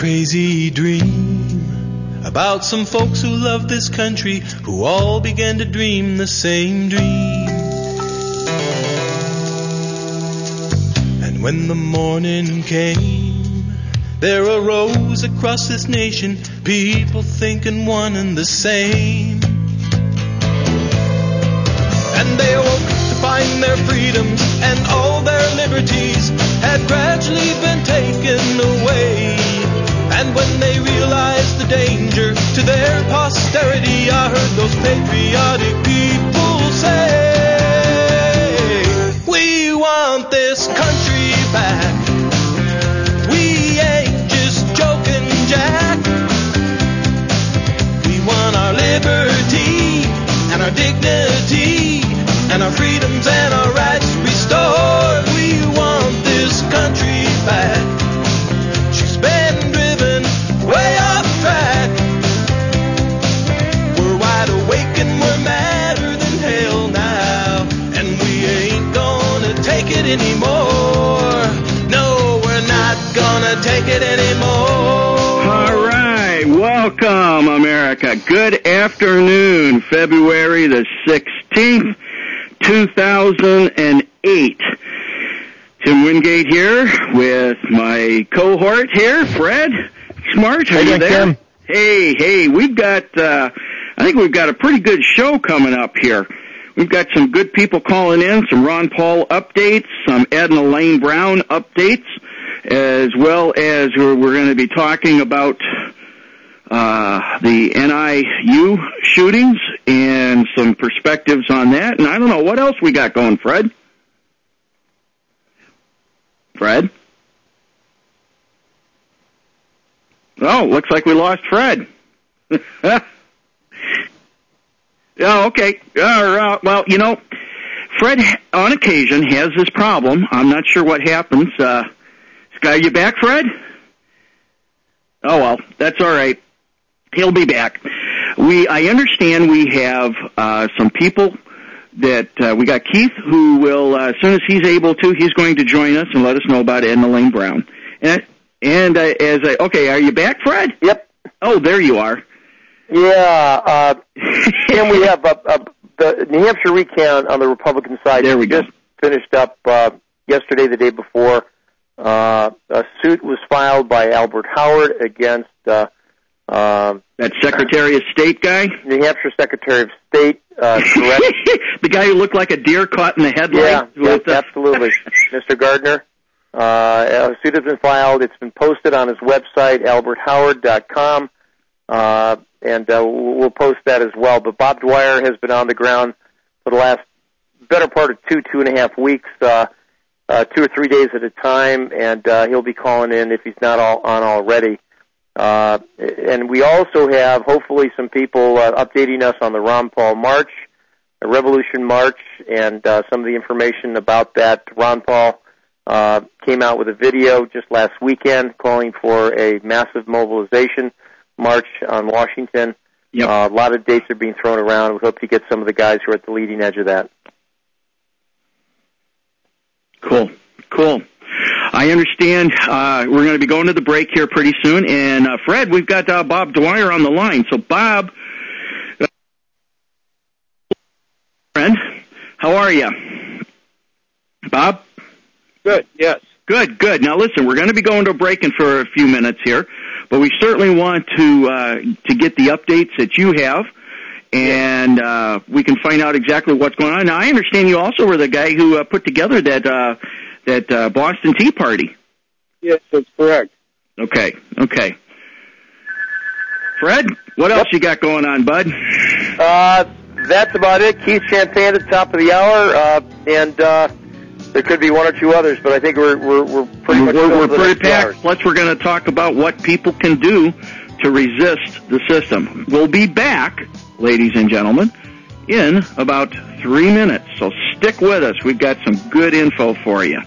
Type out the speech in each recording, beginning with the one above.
crazy dream about some folks who love this country, who all began to dream the same dream. And when the morning came, there arose across this nation people thinking one and the same. And they awoke to find their freedoms and all their liberties had gradually been taken away. And when they realized the danger to their posterity, I heard those patriotic people say, we want this country back. We ain't just joking, Jack. We want our liberty and our dignity and our freedoms and our rights restored. We want this country back. She's been driven way off track. We're wide awake and we're madder than hell now, and we ain't gonna take it anymore. No, we're not gonna take it anymore. All right, welcome, America. Good afternoon, February the 16th. 2008. Tim Wingate here with my cohort here, Fred Smart. Are you there? Tim. Hey, we've got, I think we've got a pretty good show coming up here. We've got some good people calling in, some Ron Paul updates, some Ed and Elaine Brown updates, as well as we're going to be talking about the NIU shootings and some perspectives on that. And I don't know, what else we got going, Fred? Fred? Oh, looks like we lost Fred. Oh, okay. Well, you know, Fred, on occasion, has this problem. I'm not sure what happens. Are you back, Fred? Oh, well, that's all right. He'll be back. I understand we have some people that we got Keith, who will, as soon as he's able to, he's going to join us and let us know about Ed and Elaine Brown. Okay, are you back, Fred? Yep. Oh, there you are. Yeah, and we have the New Hampshire recount on the Republican side. There we go. Just finished up yesterday, the day before. A suit was filed by Albert Howard against that Secretary of State guy? New Hampshire Secretary of State, correct? The guy who looked like a deer caught in the headlight? Yeah, absolutely. Mr. Gardner. A suit has been filed. It's been posted on his website, alberthoward.com, and we'll post that as well. But Bob Dwyer has been on the ground for the last better part of 2.5 weeks, 2 or 3 days at a time, and he'll be calling in if he's not on already. And we also have, hopefully, some people updating us on the Ron Paul March, the Revolution March, and some of the information about that. Ron Paul came out with a video just last weekend calling for a massive mobilization march on Washington. Yep. A lot of dates are being thrown around. We hope to get some of the guys who are at the leading edge of that. Cool. I understand we're going to be going to the break here pretty soon. And, Fred, we've got Bob Dwyer on the line. So, Bob, friend, how are you? Bob? Good, yes. Good. Now, listen, we're going to be going to a break in for a few minutes here, but we certainly want to get the updates that you have, and we can find out exactly what's going on. Now, I understand you also were the guy who put together that Boston Tea Party. Yes, that's correct. Okay. Fred, what else you got going on, bud? That's about it. Keith Champagne at the top of the hour, and there could be one or two others, but I think we're pretty much we're pretty packed. Plus, we're going to talk about what people can do to resist the system. We'll be back, ladies and gentlemen, in about 3 minutes. So stick with us. We've got some good info for you.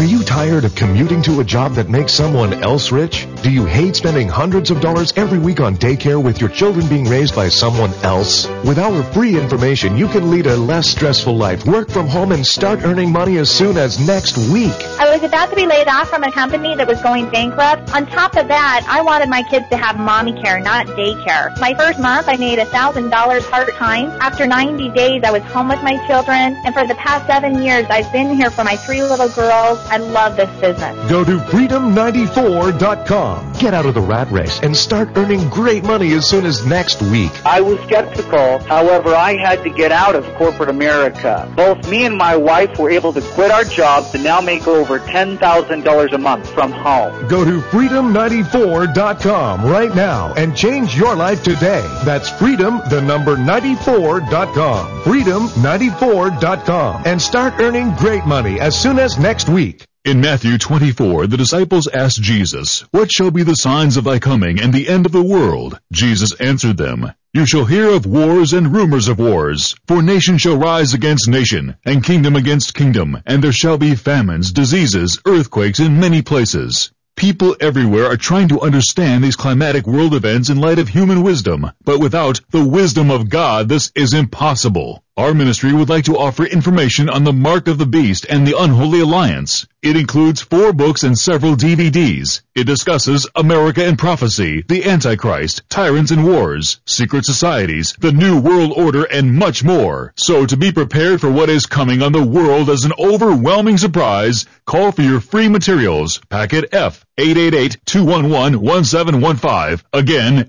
Are you tired of commuting to a job that makes someone else rich? Do you hate spending hundreds of dollars every week on daycare with your children being raised by someone else? With our free information, you can lead a less stressful life, work from home, and start earning money as soon as next week. I was about to be laid off from a company that was going bankrupt. On top of that, I wanted my kids to have mommy care, not daycare. My first month, I made $1,000 part-time. After 90 days, I was home with my children, and for the past 7 years, I've been here for my 3 little girls. I love this business. Go to freedom94.com. Get out of the rat race and start earning great money as soon as next week. I was skeptical. However, I had to get out of corporate America. Both me and my wife were able to quit our jobs and now make over $10,000 a month from home. Go to freedom94.com right now and change your life today. That's freedom94.com. freedom94.com. And start earning great money as soon as next week. In Matthew 24, the disciples asked Jesus, "What shall be the signs of thy coming and the end of the world?" Jesus answered them, "You shall hear of wars and rumors of wars. For nation shall rise against nation, and kingdom against kingdom, and there shall be famines, diseases, earthquakes in many places." People everywhere are trying to understand these climatic world events in light of human wisdom, but without the wisdom of God, this is impossible. Our ministry would like to offer information on the Mark of the Beast and the Unholy Alliance. It includes 4 books and several DVDs. It discusses America and prophecy, the Antichrist, tyrants and wars, secret societies, the New World Order, and much more. So to be prepared for what is coming on the world as an overwhelming surprise, call for your free materials. Packet F, 888-211-1715. Again,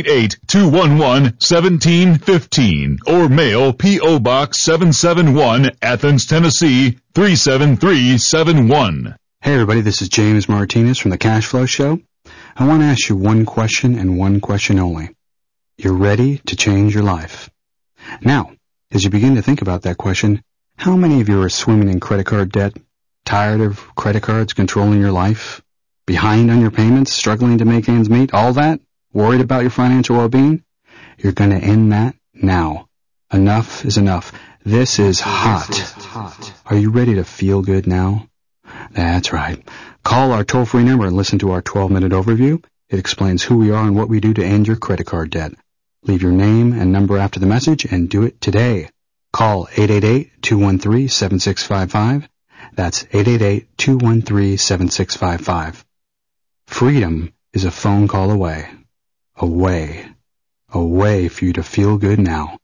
888-211-1715. Or mail P.O. Box 771, Athens, Tennessee, 37371. Hey everybody, this is James Martinez from the Cash Flow Show. I want to ask you one question and one question only. You're ready to change your life. Now, as you begin to think about that question, how many of you are swimming in credit card debt, tired of credit cards controlling your life, behind on your payments, struggling to make ends meet, all that, worried about your financial well-being? You're going to end that now. Enough is enough. This is hot. Are you ready to feel good now? That's right. Call our toll-free number and listen to our 12-minute overview. It explains who we are and what we do to end your credit card debt. Leave your name and number after the message and do it today. Call 888-213-7655. That's 888-213-7655. Freedom is a phone call away. Away for you to feel good now.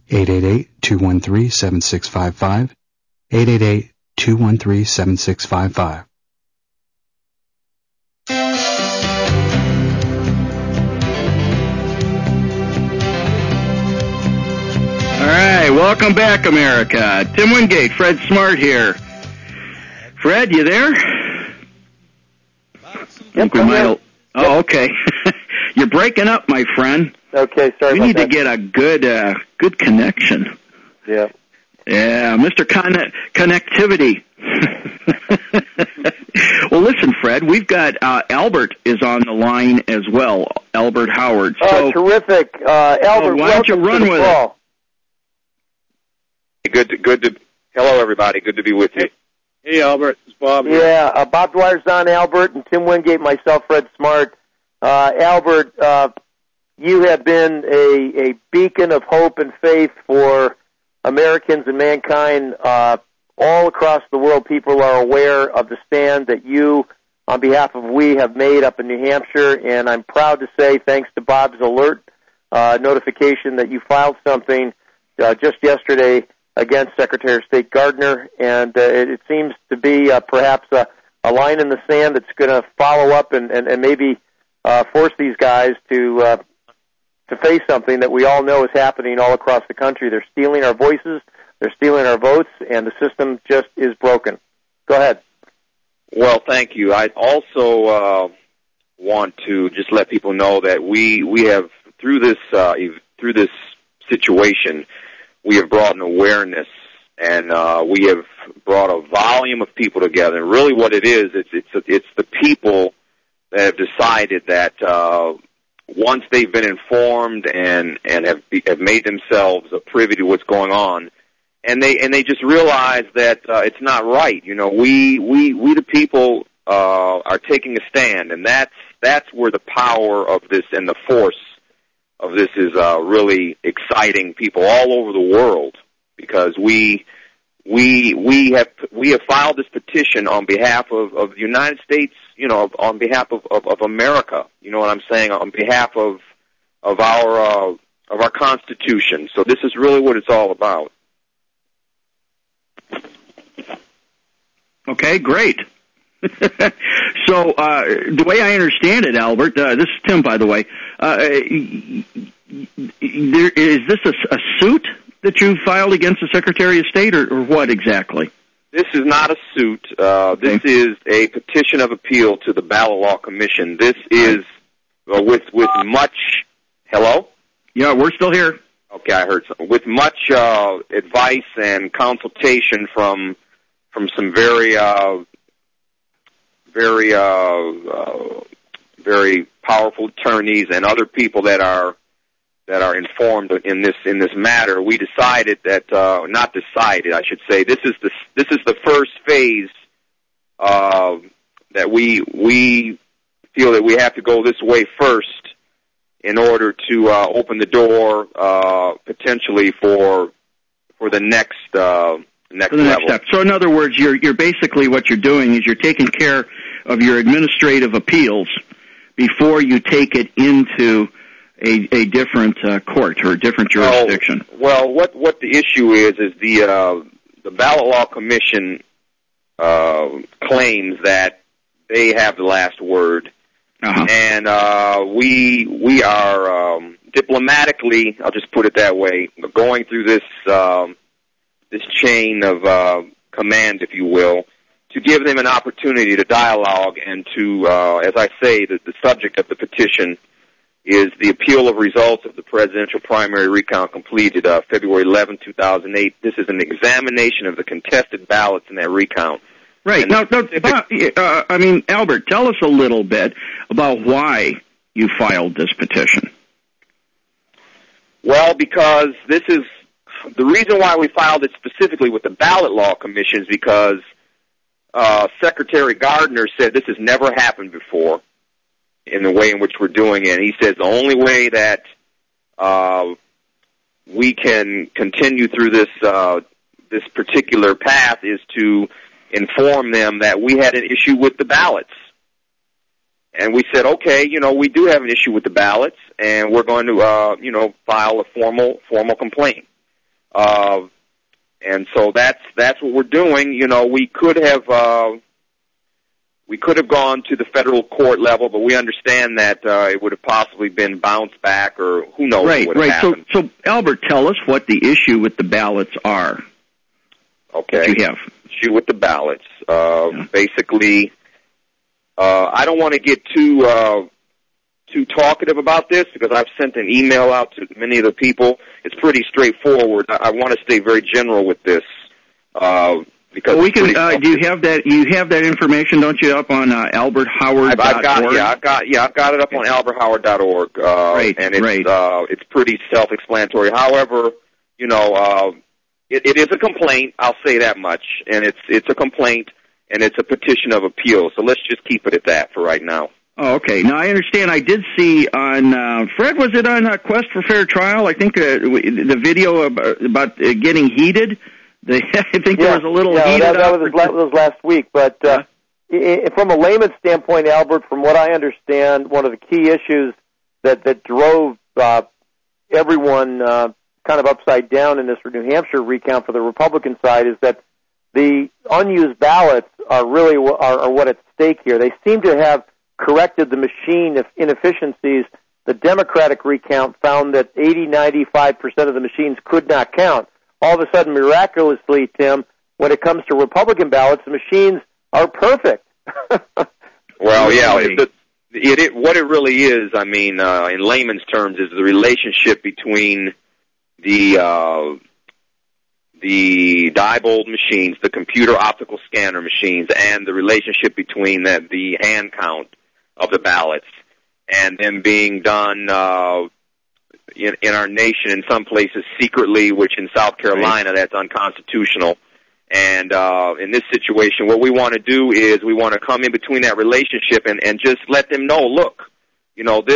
888-213-7655. 888-213-7655. All right, welcome back, America. Tim Wingate, Fred Smart here. Fred, you there? Yep, I'm here. Oh, okay. You're breaking up, my friend. Okay, sorry We about need that. to get a good connection. Yeah. Yeah, Mr. Connectivity. Well, listen, Fred, we've got Albert is on the line as well, Albert Howard. Oh, terrific. Albert, why don't you welcome run to the with call. Hello, everybody. Good to be with you. Hey, Albert. It's Bob here. Yeah, Bob Dwyer's on Albert, and Tim Wingate, myself, Fred Smart. Albert, you have been a beacon of hope and faith for Americans and mankind all across the world. People are aware of the stand that you, on behalf of we, have made up in New Hampshire, and I'm proud to say, thanks to Bob's alert notification, that you filed something just yesterday against Secretary of State Gardner, and it seems to be perhaps a line in the sand that's going to follow up and maybe force these guys to face something that we all know is happening all across the country. They're stealing our voices, they're stealing our votes, and the system just is broken. Go ahead. Well, thank you. I also want to just let people know that we have, through this situation, we have brought an awareness, and we have brought a volume of people together. And really, what it is, it's the people that have decided that once they've been informed and have made themselves privy to what's going on, and they just realize that it's not right. You know, we the people are taking a stand, and that's where the power of this and the force of this is really exciting people all over the world, because we have filed this petition on behalf of the United States, you know, on behalf of America. You know what I'm saying? On behalf of our Constitution. So this is really what it's all about. Okay, great. So the way I understand it, Albert, this is Tim, by the way. Is this a suit that you filed against the Secretary of State, or what exactly? This is not a suit. This is a petition of appeal to the Ballot Law Commission. This is with much. Hello? Yeah, we're still here. Okay, I heard something. With much advice and consultation from some very powerful attorneys and other people that are informed in this matter, we decided that not decided, I should say. This is the first phase that we feel that we have to go this way first in order to open the door potentially for the next level. Step. So in other words, you're basically, what you're doing is you're taking care of your administrative appeals before you take it into a different court or a different jurisdiction. Well, what the issue is the Ballot Law Commission claims that they have the last word, and we are diplomatically, I'll just put it that way, going through this chain of command, if you will, to give them an opportunity to dialogue and to, as I say, the subject of the petition is the appeal of results of the presidential primary recount completed February 11, 2008. This is an examination of the contested ballots in that recount. Right. Now, Albert, tell us a little bit about why you filed this petition. Well, because this is the reason why we filed it specifically with the Ballot Law Commission is because Secretary Gardner said this has never happened before in the way in which we're doing it. He says the only way that we can continue through this particular path is to inform them that we had an issue with the ballots. And we said, okay, we do have an issue with the ballots, and we're going to, file a formal complaint. And so that's what we're doing. We could have gone to the federal court level, but we understand that it would have possibly been bounced back, or who knows what would have happened. So Albert, tell us what the issue with the ballots are. Okay. That you have. Issue with the ballots. Basically, I don't want to get too talkative about this because I've sent an email out to many of the people. It's pretty straightforward. I want to stay very general with this. Because we can. Do you have that? You have that information, don't you? Up on AlbertHoward.org. I've got it up on AlbertHoward.org. And it's pretty self-explanatory. However, it is a complaint. I'll say that much, and it's a complaint, and it's a petition of appeal. So let's just keep it at that for right now. Oh, okay. Now, I understand. I did see on, Fred, was it on Quest for Fair Trial? I think the video about getting heated. I think there was a little heated. That was last week. But from a layman's standpoint, Albert, from what I understand, one of the key issues that drove everyone kind of upside down in this New Hampshire recount for the Republican side is that the unused ballots are really are what at stake here. They seem to have corrected the machine inefficiencies. The Democratic recount found that 80-95% of the machines could not count. All of a sudden, miraculously, Tim, when it comes to Republican ballots, the machines are perfect. Well, yeah, what it really is, I mean, in layman's terms, is the relationship between the Diebold machines, the computer optical scanner machines, and the relationship between the hand count of the ballots, and them being done in our nation, in some places secretly, which in South Carolina that's unconstitutional. And in this situation, what we want to do is we want to come in between that relationship and just let them know, look, let's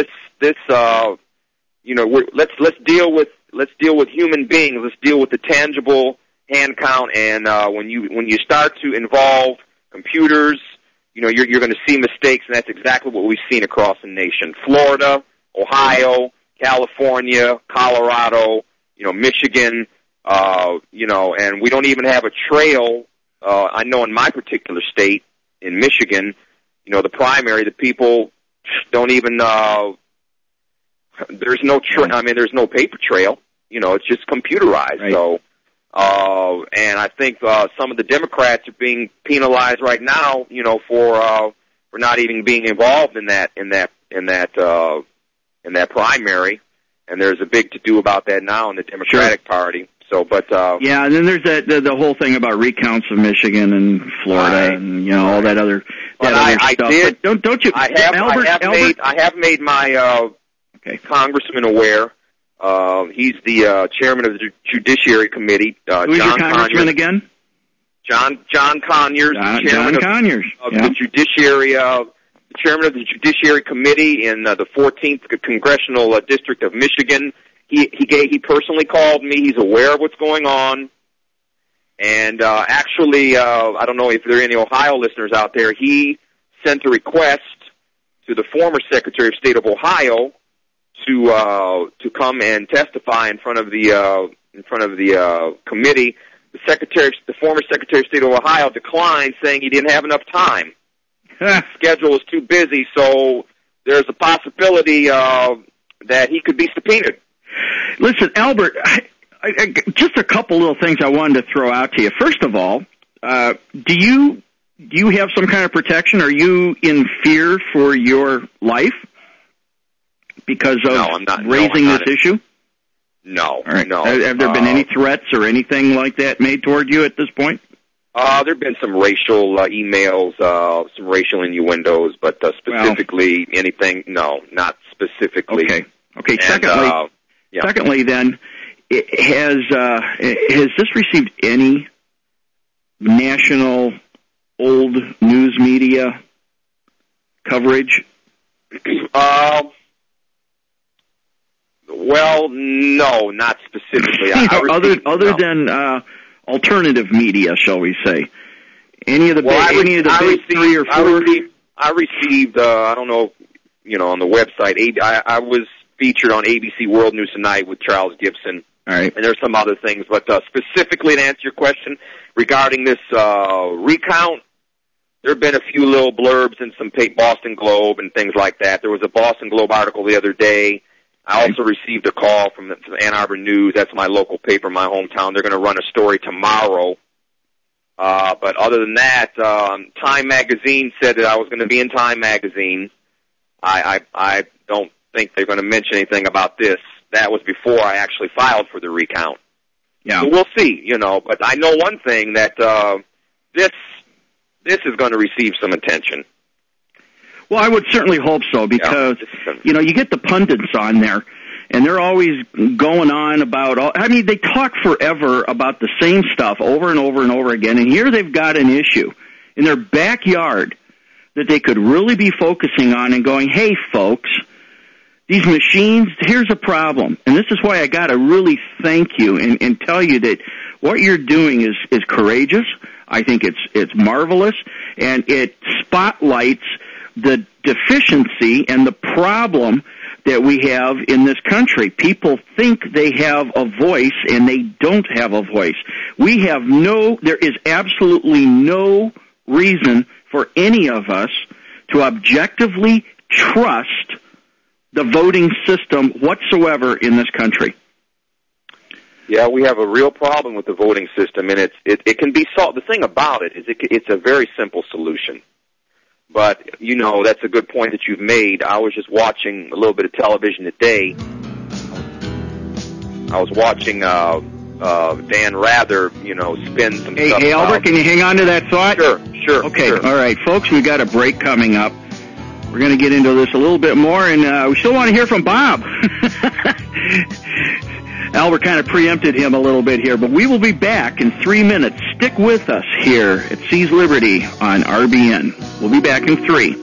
deal with human beings. Let's deal with the tangible hand count. And when you start to involve computers, you're going to see mistakes, and that's exactly what we've seen across the nation. Florida, Ohio, California, Colorado, Michigan, and we don't even have a trail. I know in my particular state, in Michigan, the primary, the people don't even, there's no there's no paper trail. It's just computerized. Right. So, and I think some of the Democrats are being penalized right now, for not even being involved in that primary. And there's a big to-do about that now in the Democratic Party. So, but yeah, and then there's the whole thing about recounts of Michigan and Florida, and all that other I stuff. did. But don't you? I have made my congressman aware. He's the chairman of the Judiciary Committee. Who's your congressman again? John Conyers. John Conyers of the Judiciary. Chairman of the Judiciary Committee in the 14th Congressional District of Michigan. He personally called me. He's aware of what's going on. And actually, I don't know if there are any Ohio listeners out there, he sent a request to the former Secretary of State of Ohio to come and testify in front of the committee. The former Secretary of State of Ohio declined, saying he didn't have enough time. Schedule is too busy, so there's a possibility that he could be subpoenaed. Listen, Albert, I, just a couple little things I wanted to throw out to you. First of all, do you have some kind of protection? Are you in fear for your life because of raising this issue? No. All right. No. Have there been any threats or anything like that made toward you at this point? There have been some racial emails, some racial innuendos, but specifically anything, no, not specifically. Okay. And, Secondly, then, has this received any national old news media coverage? Well, no, not specifically. Other than alternative media, shall we say? Any of the big 3 or 4? I received. I don't know. On the website, I was featured on ABC World News Tonight with Charles Gibson. All right. And there's some other things, but specifically to answer your question regarding this recount, there have been a few little blurbs in some Boston Globe and things like that. There was a Boston Globe article the other day. I also received a call from the Ann Arbor News. That's my local paper in my hometown. They're going to run a story tomorrow. But other than that, Time Magazine said that I was going to be in Time Magazine. I don't think they're going to mention anything about this. That was before I actually filed for the recount. Yeah. So we'll see, But I know one thing, that this is going to receive some attention. Well, I would certainly hope so, because, you get the pundits on there, and they're always going on about they talk forever about the same stuff over and over and over again, and here they've got an issue in their backyard that they could really be focusing on and going, hey, folks, these machines, here's a problem. And this is why I got to really thank you and tell you that what you're doing is courageous. I think it's marvelous, and it spotlights the deficiency and the problem that we have in this country. People think they have a voice, and they don't have a voice. There is absolutely no reason for any of us to objectively trust the voting system whatsoever in this country. Yeah, we have a real problem with the voting system, and it can be solved. The thing about it is it's a very simple solution. But, that's a good point that you've made. I was just watching a little bit of television today. I was watching Dan Rather, spin some stuff. Hey, Albert, can you hang on to that thought? Sure. Okay, sure. All right, folks, we've got a break coming up. We're We're going to get into this a little bit more, and we still want to hear from Bob. Albert kind of preempted him a little bit here, but we will be back in 3 minutes. Stick with us here at Seize Liberty on RBN. We'll be back in 3.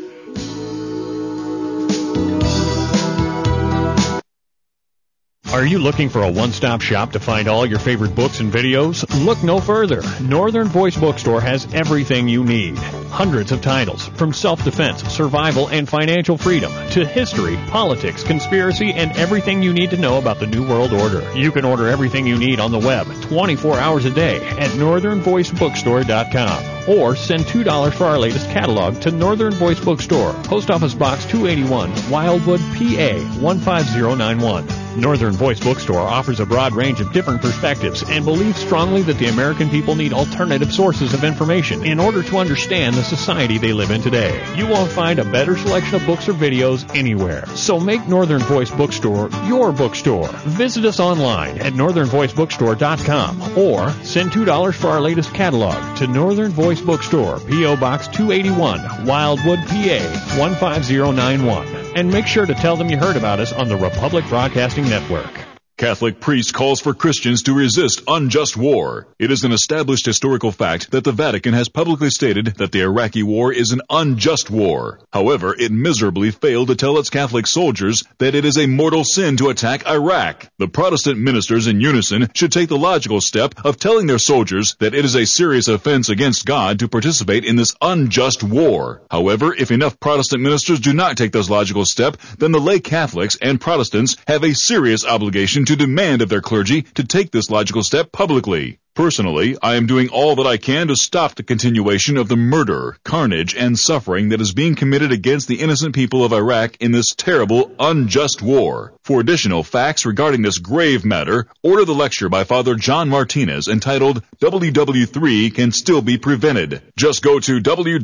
Are you looking for a one-stop shop to find all your favorite books and videos? Look no further. Northern Voice Bookstore has everything you need. Hundreds of titles, from self-defense, survival, and financial freedom, to history, politics, conspiracy, and everything you need to know about the New World Order. You can order everything you need on the web 24 hours a day at northernvoicebookstore.com. Or send $2 for our latest catalog to Northern Voice Bookstore, Post Office Box 281, Wildwood, PA 15091. Northern Voice Bookstore offers a broad range of different perspectives and believes strongly that the American people need alternative sources of information in order to understand the society they live in today. You won't find a better selection of books or videos anywhere. So make Northern Voice Bookstore your bookstore. Visit us online at northernvoicebookstore.com or send $2 for our latest catalog to Northern Voice Bookstore, P.O. Box 281, Wildwood, PA 15091. And make sure to tell them you heard about us on the Republic Broadcasting Network. Catholic priest calls for Christians to resist unjust war. It is an established historical fact that the Vatican has publicly stated that the Iraqi war is an unjust war. However, it miserably failed to tell its Catholic soldiers that it is a mortal sin to attack Iraq. The Protestant ministers in unison should take the logical step of telling their soldiers that it is a serious offense against God to participate in this unjust war. However, if enough Protestant ministers do not take this logical step, then the lay Catholics and Protestants have a serious obligation to demand of their clergy to take this logical step publicly. Personally, I am doing all that I can to stop the continuation of the murder, carnage, and suffering that is being committed against the innocent people of Iraq in this terrible, unjust war. For additional facts regarding this grave matter, order the lecture by Father John Martinez entitled WW3 Can Still Be Prevented. Just go to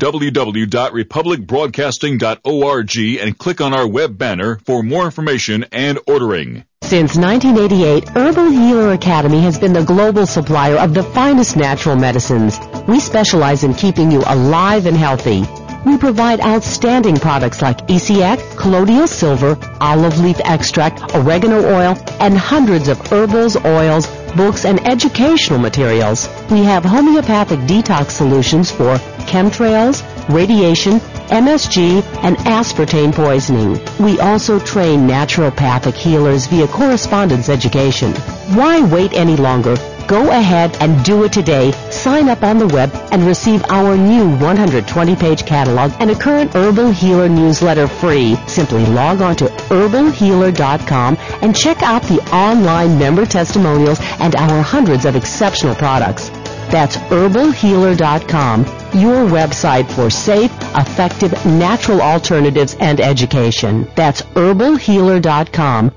www.republicbroadcasting.org and click on our web banner for more information and ordering. Since 1988, Herbal Healer Academy has been the global supplier of the finest natural medicines. We specialize in keeping you alive and healthy. We provide outstanding products like ECX, colloidal silver, olive leaf extract, oregano oil, and hundreds of herbals, oils, books, and educational materials. We have homeopathic detox solutions for chemtrails, radiation, MSG, and aspartame poisoning. We also train naturopathic healers via correspondence education. Why wait any longer? Go ahead and do it today. Sign up on the web and receive our new 120-page catalog and a current Herbal Healer newsletter free. Simply log on to herbalhealer.com and check out the online member testimonials and our hundreds of exceptional products. That's herbalhealer.com, your website for safe, effective, natural alternatives and education. That's herbalhealer.com.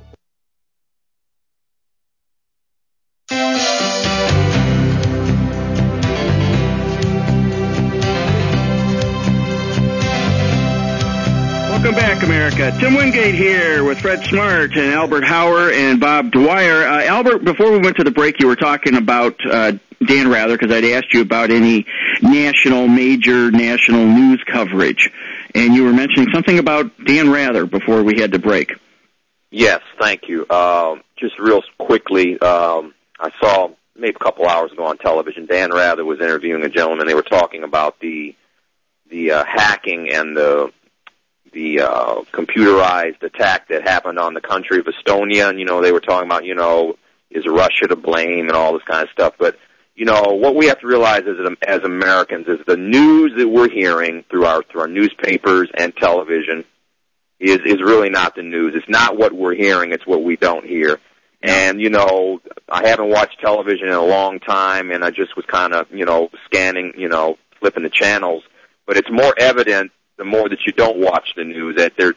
Welcome back, America. Tim Wingate here with Fred Smart and Albert Hauer and Bob Dwyer. Albert, before we went to the break, you were talking about Dan Rather, because I'd asked you about any major national news coverage, and you were mentioning something about Dan Rather before we had to break. Yes, thank you. Just real quickly, I saw maybe a couple hours ago on television, Dan Rather was interviewing a gentleman. They were talking about the hacking and the computerized attack that happened on the country of Estonia, and, they were talking about, is Russia to blame and all this kind of stuff. But, what we have to realize as Americans is the news that we're hearing through our newspapers and television is really not the news. It's not what we're hearing, it's what we don't hear. And, I haven't watched television in a long time, and I just was kind of, scanning, flipping the channels. But it's more evident the more that you don't watch the news, that there's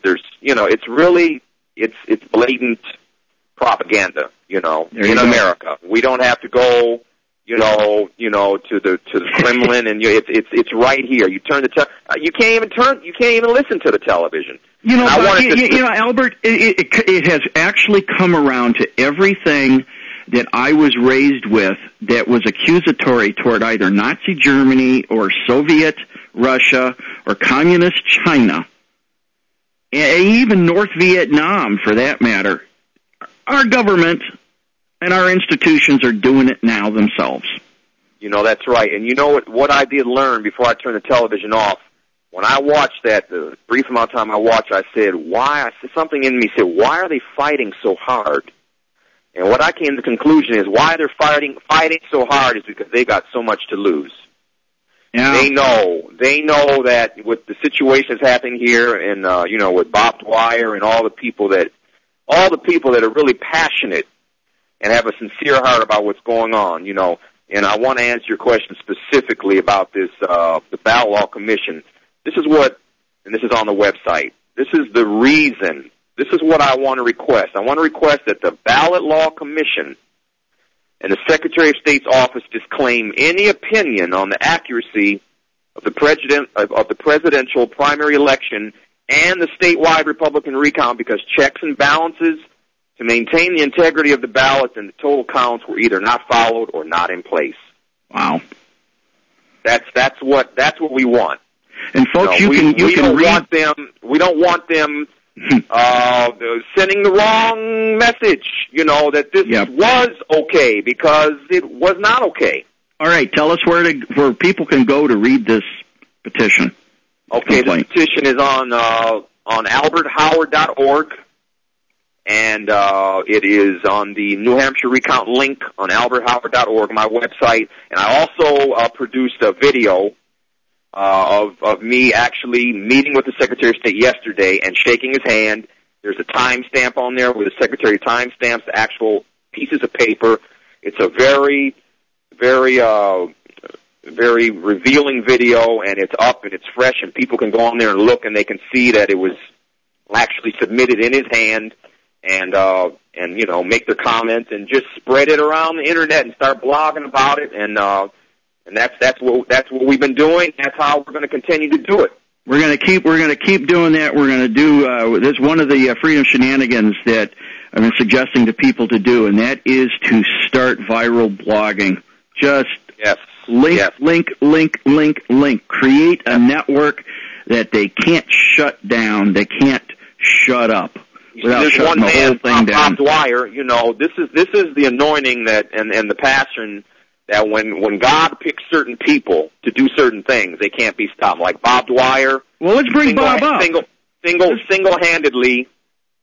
it's blatant propaganda, in America. We don't have to go, to the Kremlin, and it's right here. You turn you can't even listen to the television. Albert, it has actually come around to everything that I was raised with that was accusatory toward either Nazi Germany or Soviet Russia or communist China. even North Vietnam, for that matter. Our government and our institutions are doing it now themselves. You know, that's right. And you know what I did learn before I turned the television off? When I watched that, the brief amount of time I watched, I said, something in me said, why are they fighting so hard? And what I came to the conclusion is why they're fighting so hard is because they got so much to lose. Yeah. They know that with the situations happening here and, with Bob Dwyer and all the people that are really passionate and have a sincere heart about what's going on, and I want to answer your question specifically about this, the Ballot Law Commission. This is and this is on the website. This is the reason. This is what I want to request. I want to request that the Ballot Law Commission and the Secretary of State's office disclaim any opinion on the accuracy of the presidential primary election and the statewide Republican recount, because checks and balances to maintain the integrity of the ballots and the total counts were either not followed or not in place. Wow. That's what we want. And folks, we don't want them sending the wrong message, that this was okay, because it was not okay. All right, tell us where people can go to read this petition. Okay, the petition is on alberthoward.org, and it is on the New Hampshire Recount link on alberthoward.org, my website. And I also produced a video of me actually meeting with the Secretary of State yesterday and shaking his hand. There's a timestamp on there where the Secretary timestamps the actual pieces of paper. It's a very, very, very revealing video, and it's up and it's fresh, and people can go on there and look, and they can see that it was actually submitted in his hand, and make their comments and just spread it around the internet and start blogging about it, and that's what we've been doing. That's how we're going to continue to do it. We're going to keep doing that. We're going to do this one of the freedom shenanigans that I've been suggesting to people to do, and that is to start viral blogging. Just link. Create a network that they can't shut down. They can't shut up without shutting the whole thing down. Bob Dwyer, this is the anointing that and the passion that when God picks certain people to do certain things, they can't be stopped. Like Bob Dwyer. Well, let's bring Bob up. Single-handedly,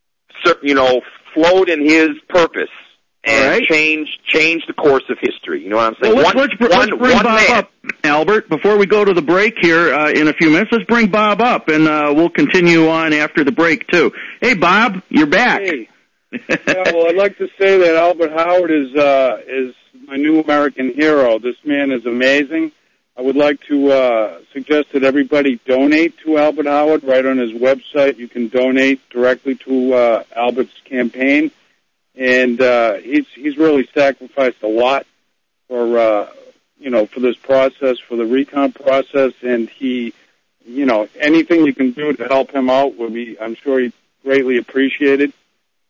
flowed in his purpose and change the course of history. You know what I'm saying? Well, let's bring Bob up, Albert. Before we go to the break here in a few minutes, let's bring Bob up, and we'll continue on after the break, too. Hey, Bob, you're back. Hey. Well, I'd like to say that Albert Howard is my new American hero. This man is amazing. I would like to suggest that everybody donate to Albert Howard. Right on his website, you can donate directly to Albert's campaign. And he's really sacrificed a lot for this process, for the recount process, and he, anything you can do to help him out would be, I'm sure, he'd greatly appreciate it.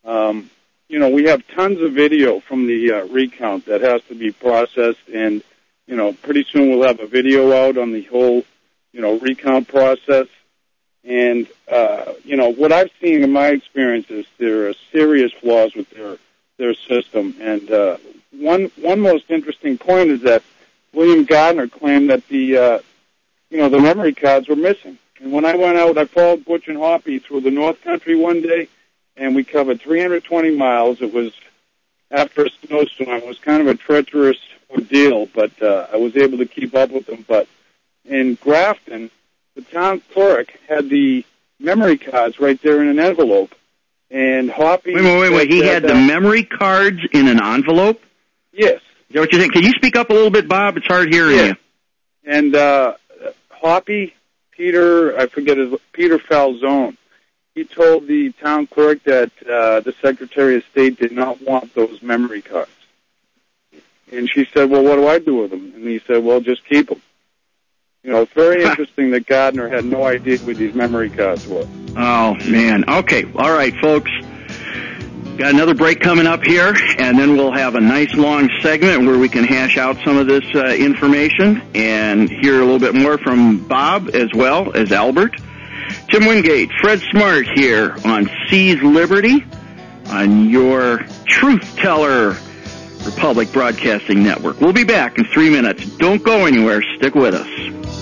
We have tons of video from the recount that has to be processed, and pretty soon we'll have a video out on the whole, recount process. And, what I've seen in my experience is there are serious flaws with their system. And one most interesting point is that William Gardner claimed that the memory cards were missing. And when I went out, I followed Butch and Hoppy through the North Country one day, and we covered 320 miles. It was after a snowstorm. It was kind of a treacherous ordeal, but I was able to keep up with them. But in Grafton, the town clerk had the memory cards right there in an envelope. And Hoppy... Wait. He had the memory cards in an envelope? Yes. Is that what you think? Can you speak up a little bit, Bob? It's hard hearing you. And Hoppy, Peter Falzone, he told the town clerk that the Secretary of State did not want those memory cards. And she said, well, what do I do with them? And he said, well, just keep them. It's very interesting that Gardner had no idea what these memory cards were. Oh, man. Okay. All right, folks. Got another break coming up here, and then we'll have a nice long segment where we can hash out some of this information and hear a little bit more from Bob as well as Albert. Tim Wingate, Fred Smart here on Seize Liberty on your Truth Teller Republic Broadcasting Network. We'll be back in 3 minutes. Don't go anywhere. Stick with us.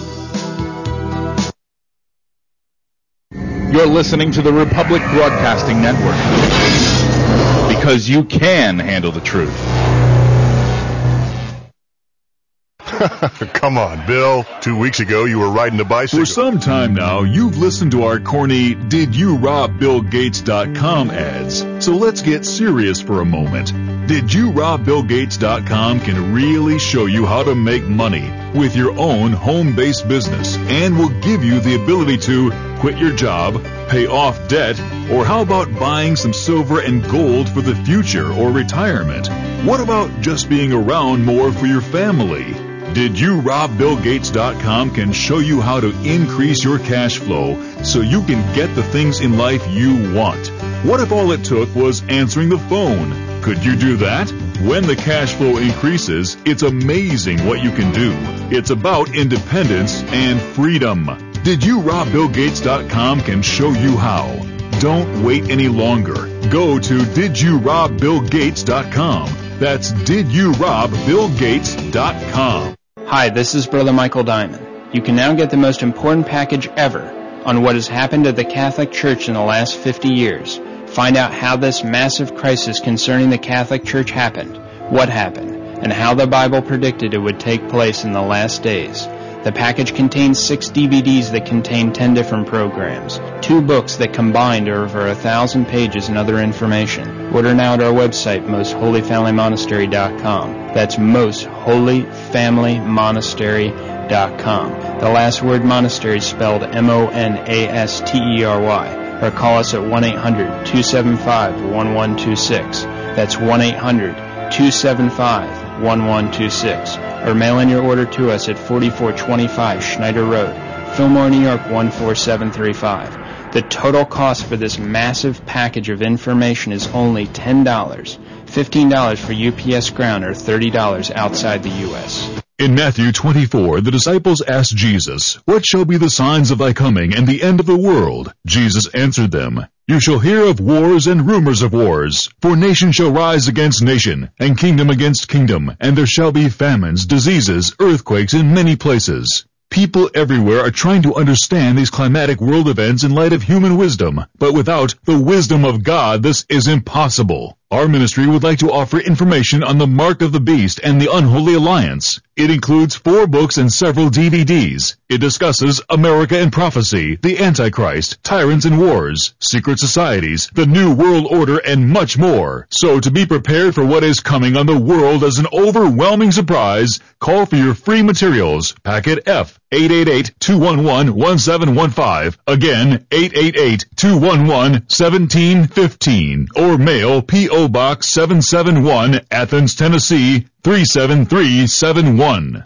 You're listening to the Republic Broadcasting Network because you can handle the truth. Come on, Bill. 2 weeks ago, you were riding a bicycle. For some time now, you've listened to our corny DidYouRobBillGates.com ads. So let's get serious for a moment. DidYouRobBillGates.com can really show you how to make money with your own home-based business and will give you the ability to quit your job, pay off debt, or how about buying some silver and gold for the future or retirement? What about just being around more for your family? DidYouRobBillGates.com can show you how to increase your cash flow so you can get the things in life you want. What if all it took was answering the phone? Could you do that? When the cash flow increases, it's amazing what you can do. It's about independence and freedom. DidYouRobBillGates.com can show you how. Don't wait any longer. Go to DidYouRobBillGates.com. That's DidYouRobBillGates.com. Hi, this is Brother Michael Diamond. You can now get the most important package ever on what has happened to the Catholic Church in the last 50 years. Find out how this massive crisis concerning the Catholic Church happened, what happened, and how the Bible predicted it would take place in the last days. The package contains 6 DVDs that contain 10 different programs, 2 books that combined are over 1,000 pages and other information. Order now at our website, MostHolyFamilyMonastery.com. That's MostHolyFamilyMonastery.com. The last word monastery is spelled Monastery, or call us at 1-800-275-1126. That's 1-800-275-1126. Or mail in your order to us at 4425 Schneider Road, Fillmore, New York 14735. The total cost for this massive package of information is only $10, $15 for UPS Ground, or $30 outside the U.S. In Matthew 24, the disciples asked Jesus, "What shall be the signs of thy coming and the end of the world?" Jesus answered them, "You shall hear of wars and rumors of wars, for nation shall rise against nation, and kingdom against kingdom, and there shall be famines, diseases, earthquakes in many places." People everywhere are trying to understand these climatic world events in light of human wisdom, but without the wisdom of God, this is impossible. Our ministry would like to offer information on the Mark of the Beast and the Unholy Alliance. It includes 4 books and several DVDs. It discusses America and prophecy, the Antichrist, tyrants and wars, secret societies, the New World Order, and much more. So to be prepared for what is coming on the world as an overwhelming surprise, call for your free materials. Packet F, 888-211-1715. Again, 888-211-1715. Or mail P.O. Box 771, Athens, Tennessee, 37371.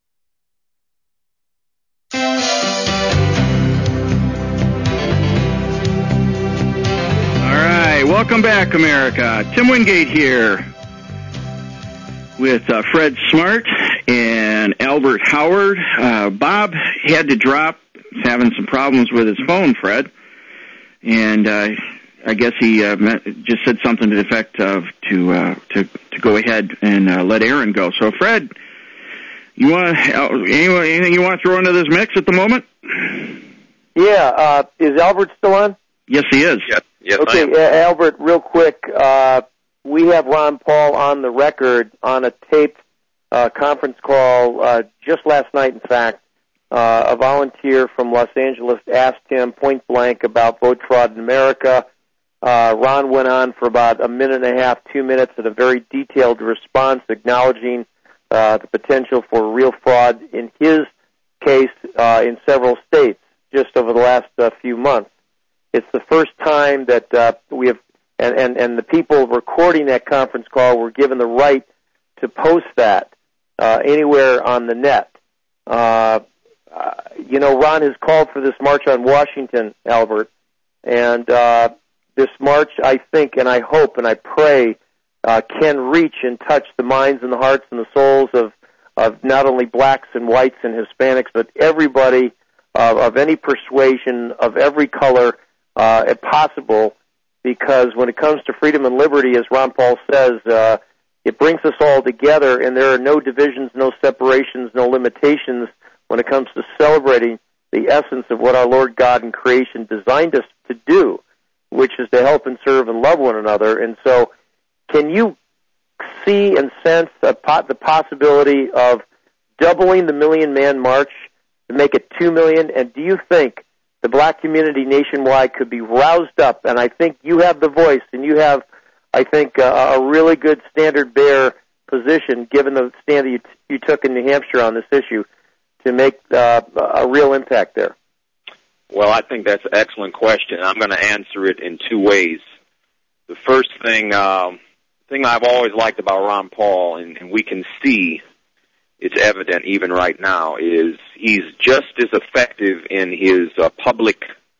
All right, welcome back, America. Tim Wingate here with Fred Smart and Albert Howard. Bob had to drop. He's having some problems with his phone, Fred. And I guess he just said something to the effect of to go ahead and let Aaron go. So, Fred, you want anything you want to throw into this mix at the moment? Yeah. Is Albert still on? Yes, he is. Yes, okay, I am. Albert, real quick. We have Ron Paul on the record on a taped conference call just last night, in fact. A volunteer from Los Angeles asked him point blank about vote fraud in America. Ron went on for about a minute and a half, 2 minutes, at a very detailed response acknowledging the potential for real fraud in his case in several states just over the last few months. It's the first time that we have, and the people recording that conference call were given the right to post that anywhere on the net. Ron has called for this march on Washington, Albert, and this march, I think, and I hope, and I pray, can reach and touch the minds and the hearts and the souls of not only blacks and whites and Hispanics, but everybody of any persuasion of every color if possible, because when it comes to freedom and liberty, as Ron Paul says, it brings us all together, and there are no divisions, no separations, no limitations when it comes to celebrating the essence of what our Lord God in creation designed us to do, which is to help and serve and love one another. And so can you see and sense the possibility of doubling the Million Man March to make it 2 million? And do you think the black community nationwide could be roused up? And I think you have the voice, and you have, I think, a really good standard bearer position, given the stand that you took in New Hampshire on this issue, to make a real impact there. Well, I think that's an excellent question. I'm going to answer it in two ways. The first thing I've always liked about Ron Paul, and we can see it's evident even right now, is he's just as effective in his public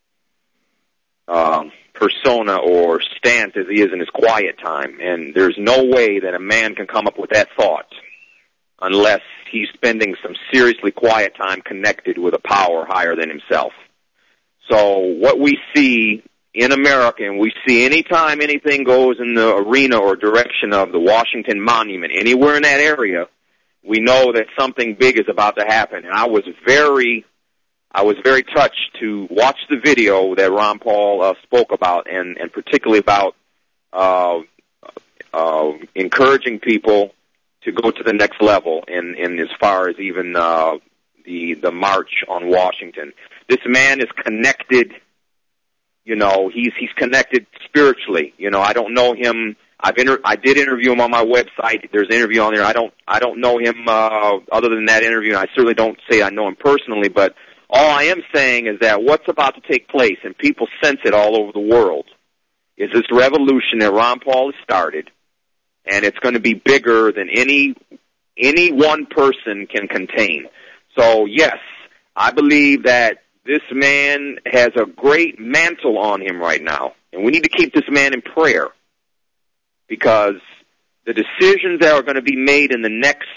persona or stance as he is in his quiet time. And there's no way that a man can come up with that thought unless he's spending some seriously quiet time connected with a power higher than himself. So what we see in America, and we see anytime anything goes in the arena or direction of the Washington Monument, anywhere in that area, we know that something big is about to happen. And I was very touched to watch the video that Ron Paul spoke about, and particularly about encouraging people to go to the next level in as far as even the march on Washington. This man is connected. He's connected spiritually. I don't know him. I did interview him on my website. There's an interview on there. I don't know him other than that interview. And I certainly don't say I know him personally, but all I am saying is that what's about to take place, and people sense it all over the world, is this revolution that Ron Paul has started, and it's going to be bigger than any one person can contain. So yes, I believe that this man has a great mantle on him right now, and we need to keep this man in prayer, because the decisions that are going to be made in the next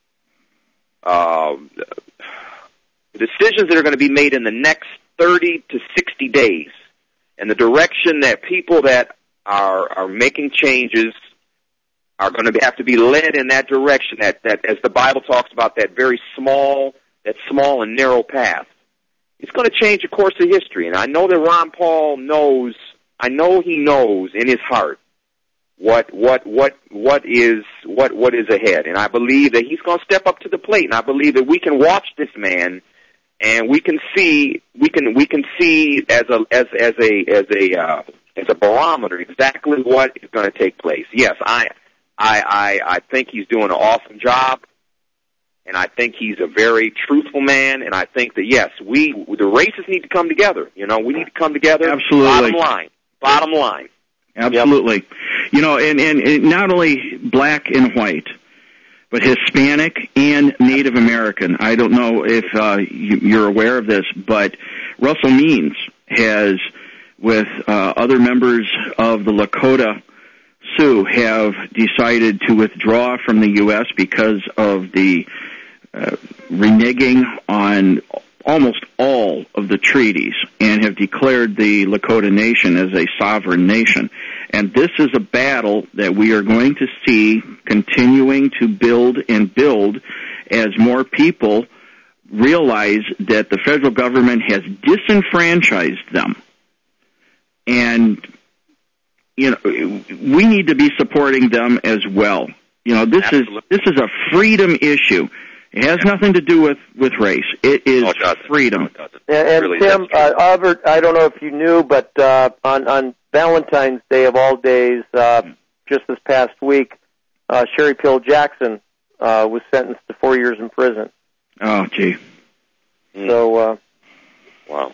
30 to 60 days, and the direction that people that are making changes are going to have to be led in that direction, that as the Bible talks about, that small and narrow path. It's going to change the course of history. And I know that Ron Paul knows, he knows in his heart what is ahead. And I believe that he's going to step up to the plate. And I believe that we can watch this man, and we can see as a barometer exactly what is going to take place. Yes, I think he's doing an awesome job, and I think he's a very truthful man, and I think that, yes, the races need to come together. We need to come together. Absolutely. Bottom line. Absolutely. Yep. And not only black and white, but Hispanic and Native American. I don't know if you're aware of this, but Russell Means has, with other members of the Lakota Sioux, have decided to withdraw from the U.S. because of the reneging on almost all of the treaties, and have declared the Lakota Nation as a sovereign nation. And this is a battle that we are going to see continuing to build and build as more people realize that the federal government has disenfranchised them. And, we need to be supporting them as well. This is a freedom issue. It has nothing to do with race. It is freedom. And really, Tim, Albert, I don't know if you knew, but on Valentine's Day of all days, just this past week, Sherry Pill Jackson was sentenced to 4 years in prison. Oh, gee. So, wow.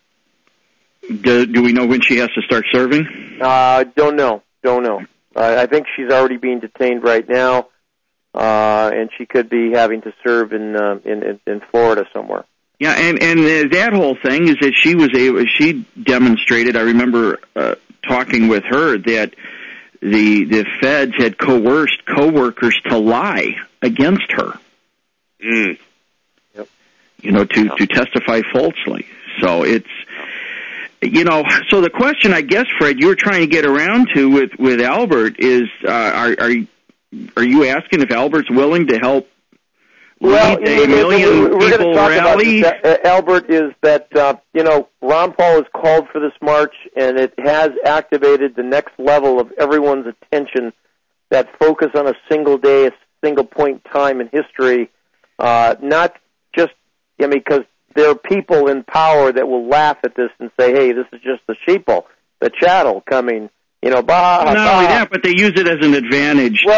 Do we know when she has to start serving? Don't know. I think she's already being detained right now, and she could be having to serve in Florida somewhere. Yeah, and that whole thing is that she demonstrated. I remember talking with her that the feds had coerced coworkers to lie against her. Yep. to testify falsely. So it's, so the question, I guess, Fred, you were trying to get around to with Albert is, are you asking if Albert's willing to help lead a million people rally? Albert, is that, Ron Paul has called for this march, and it has activated the next level of everyone's attention, that focus on a single day, a single point in time in history, not just, because there are people in power that will laugh at this and say, hey, this is just the sheeple, the chattel coming, Not only that, but they use it as an advantage so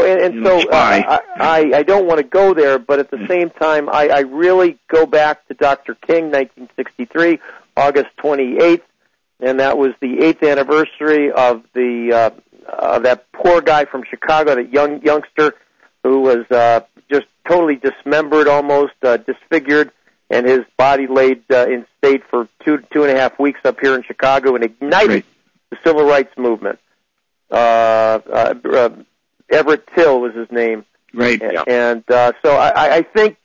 I don't want to go there, but at the same time, I really go back to Dr. King, 1963, August 28th, and that was the 8th anniversary of that poor guy from Chicago, that youngster who was just totally dismembered, almost disfigured, and his body laid in state for 2.5 weeks up here in Chicago, and ignited the civil rights movement. Everett Till was his name. Right. And so I think,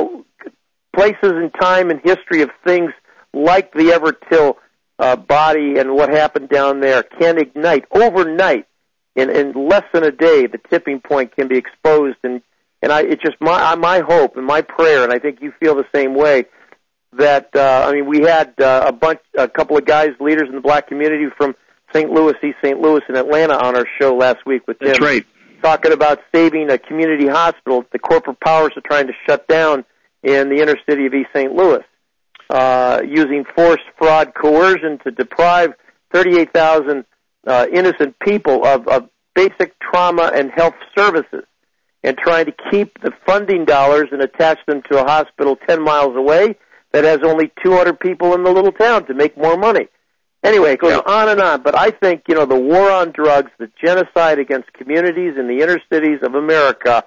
places in time and history of things like the Everett Till body and what happened down there can ignite overnight. In less than a day, the tipping point can be exposed, and it's just my hope and my prayer, and I think you feel the same way, that we had a couple of guys, leaders in the black community from St. Louis, East St. Louis, and Atlanta on our show last week with Tim. That's right. Talking about saving a community hospital that the corporate powers are trying to shut down in the inner city of East St. Louis, using force, fraud, coercion to deprive 38,000 innocent people of basic trauma and health services, and trying to keep the funding dollars and attach them to a hospital 10 miles away that has only 200 people in the little town to make more money. Anyway, it goes on and on, but I think, the war on drugs, the genocide against communities in the inner cities of America,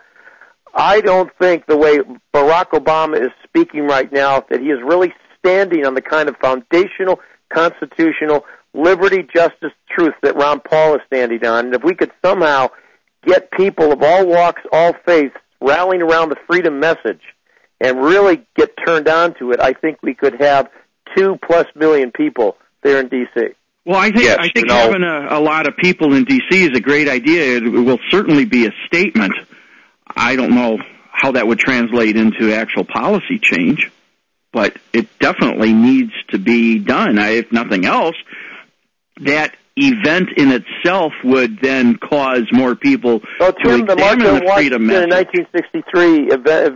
I don't think the way Barack Obama is speaking right now, that he is really standing on the kind of foundational, constitutional, liberty, justice, truth that Ron Paul is standing on. And if we could somehow get people of all walks, all faiths, rallying around the freedom message and really get turned on to it, I think we could have 2+ million people there in D.C. Well, I think having a lot of people in D.C. is a great idea. It will certainly be a statement. I don't know how that would translate into actual policy change, but it definitely needs to be done. If nothing else, that event in itself would then cause more people to examine the freedom message. In 1963,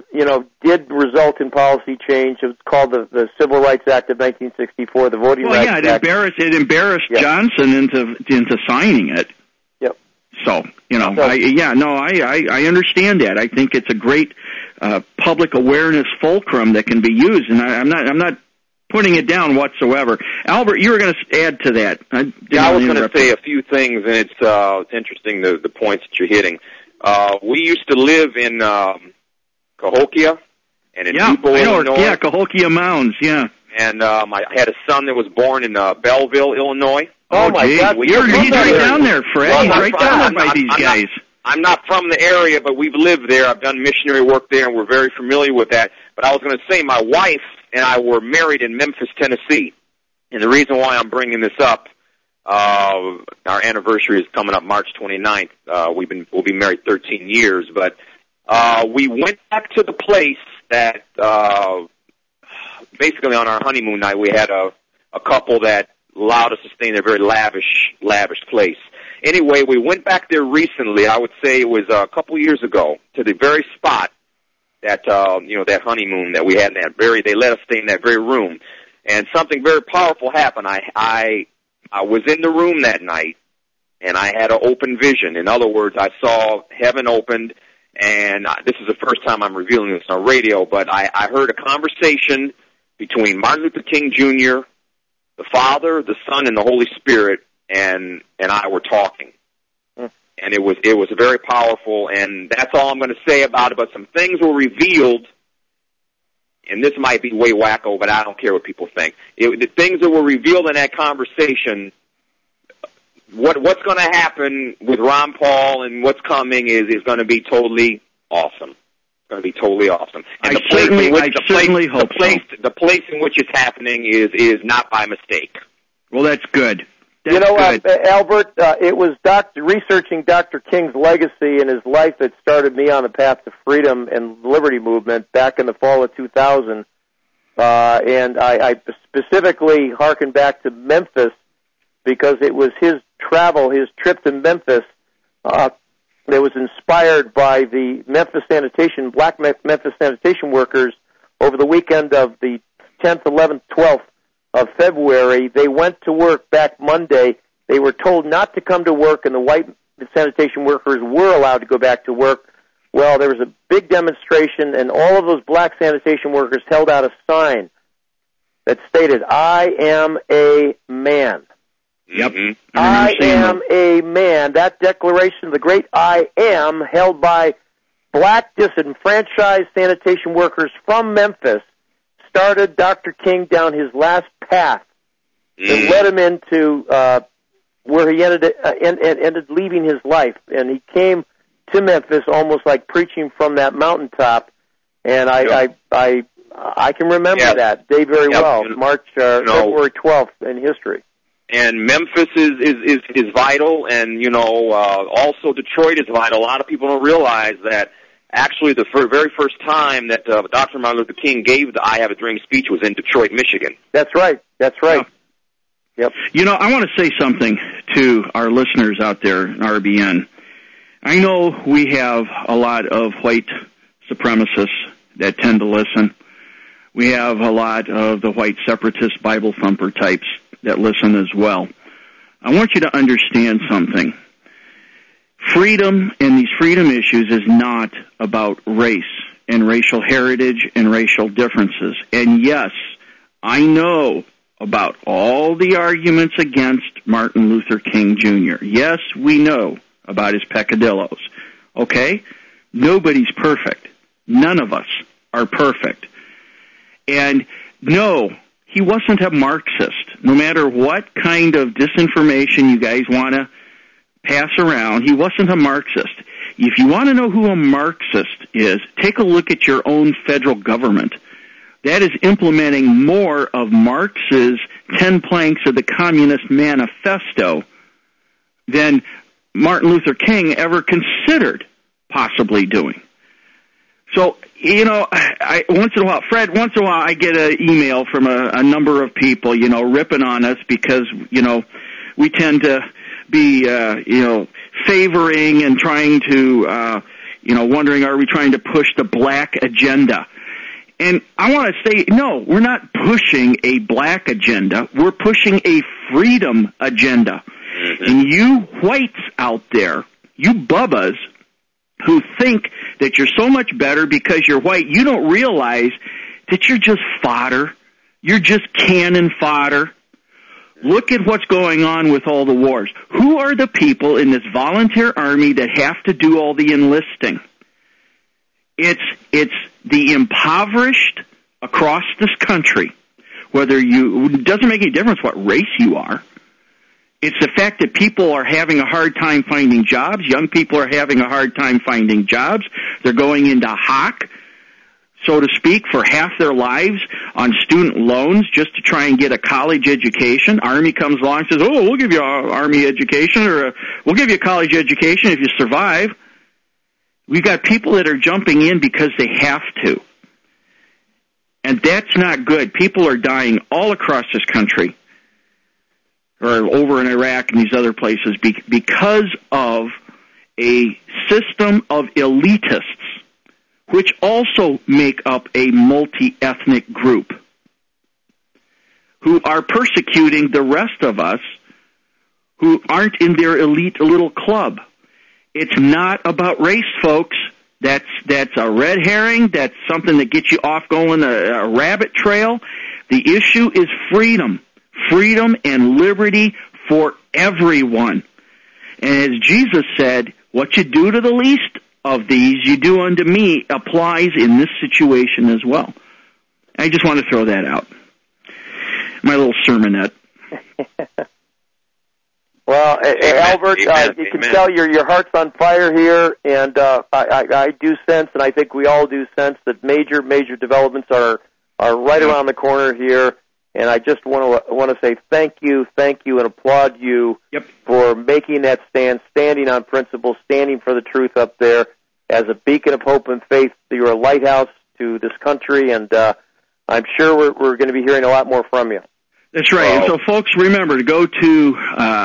did result in policy change. It was called the Civil Rights Act of 1964, the Voting Rights Act. It embarrassed Johnson into signing it. Yep. So, I understand that. I think it's a great public awareness fulcrum that can be used, and I'm not putting it down whatsoever. Albert, you were going to add to that. I was going to say a few things, and it's interesting the points that you're hitting. We used to live in Cahokia and in Depot, Illinois. Yeah, Cahokia Mounds, yeah. And I had a son that was born in Belleville, Illinois. Oh my God! He's right down there, Fred. He's right down there by these guys. I'm not from the area, but we've lived there. I've done missionary work there, and we're very familiar with that. But I was going to say, my wife and I were married in Memphis, Tennessee. And the reason why I'm bringing this up, our anniversary is coming up March 29th. We'll be married 13 years, but we went back to the place that basically on our honeymoon night we had a couple that allowed us to stay in a very lavish place. Anyway, we went back there recently. I would say it was a couple years ago, to the very spot that that honeymoon that we had in that they let us stay in that very room, and something very powerful happened. I was in the room that night, and I had an open vision. In other words, I saw heaven opened, and this is the first time I'm revealing this on radio, but I heard a conversation between Martin Luther King Jr., the Father, the Son, and the Holy Spirit, and I were talking. And it was very powerful, and that's all I'm going to say about it. But some things were revealed, and this might be way wacko, but I don't care what people think. The things that were revealed in that conversation, what's going to happen with Ron Paul and what's coming is going to be totally awesome. It's going to be totally awesome. And I certainly hope so. The place in which it's happening is not by mistake. Well, that's good. You know, Albert, it was researching Dr. King's legacy and his life that started me on the path to freedom and liberty movement back in the fall of 2000. And I specifically hearkened back to Memphis because it was his trip to Memphis, that was inspired by the black Memphis sanitation workers over the weekend of the 10th, 11th, 12th of February. They went to work back Monday. They were told not to come to work, and the white sanitation workers were allowed to go back to work. Well, there was a big demonstration, and all of those black sanitation workers held out a sign that stated, "I am a man." Yep. I am a man. That declaration, the great I am, held by black disenfranchised sanitation workers from Memphis, started Dr. King down his last path and led him into where he ended leaving his life. And he came to Memphis almost like preaching from that mountaintop. And I can remember that day very well, February 12th in history. And Memphis is vital, and also Detroit is vital. A lot of people don't realize that actually the very first time that Dr. Martin Luther King gave the "I Have a Dream" speech was in Detroit, Michigan. That's right. Yep. I want to say something to our listeners out there in RBN. I know we have a lot of white supremacists that tend to listen. We have a lot of the white separatist Bible thumper types that listen as well. I want you to understand something. Freedom and these freedom issues is not about race and racial heritage and racial differences. And yes, I know about all the arguments against Martin Luther King Jr. Yes, we know about his peccadillos. Okay? Nobody's perfect. None of us are perfect. And no, he wasn't a Marxist. No matter what kind of disinformation you guys want to pass around, he wasn't a Marxist. If you want to know who a Marxist is, take a look at your own federal government. That is implementing more of Marx's 10 planks of the Communist Manifesto than Martin Luther King ever considered possibly doing. So, once in a while, Fred, I get an email from a number of people, ripping on us because, we tend to be, favoring and trying to, wondering, are we trying to push the black agenda? And I want to say, no, we're not pushing a black agenda. We're pushing a freedom agenda. Mm-hmm. And you whites out there, you bubbas, who think that you're so much better because you're white, you don't realize that you're just fodder. You're just cannon fodder. Look at what's going on with all the wars. Who are the people in this volunteer army that have to do all the enlisting? It's the impoverished across this country. It doesn't make any difference what race you are. It's the fact that people are having a hard time finding jobs. Young people are having a hard time finding jobs. They're going into hock, so to speak, for half their lives on student loans just to try and get a college education. Army comes along and says, "Oh, we'll give you an Army education, or we'll give you a college education if you survive." We've got people that are jumping in because they have to. And that's not good. People are dying all across this country, or over in Iraq and these other places, because of a system of elitists, which also make up a multi-ethnic group, who are persecuting the rest of us who aren't in their elite little club. It's not about race, folks. That's a red herring. That's something that gets you off going a rabbit trail. The issue is freedom. Freedom and liberty for everyone. And as Jesus said, what you do to the least of these, you do unto me, applies in this situation as well. I just want to throw that out. My little sermonette. Well, Albert, you can tell your heart's on fire here, and I do sense, and I think we all do sense, that major developments are right around the corner here. And I just want to say thank you, and applaud you for making that stand, standing on principle, standing for the truth up there as a beacon of hope and faith. You're a lighthouse to this country, and I'm sure we're going to be hearing a lot more from you. That's right. And so, folks, remember to go to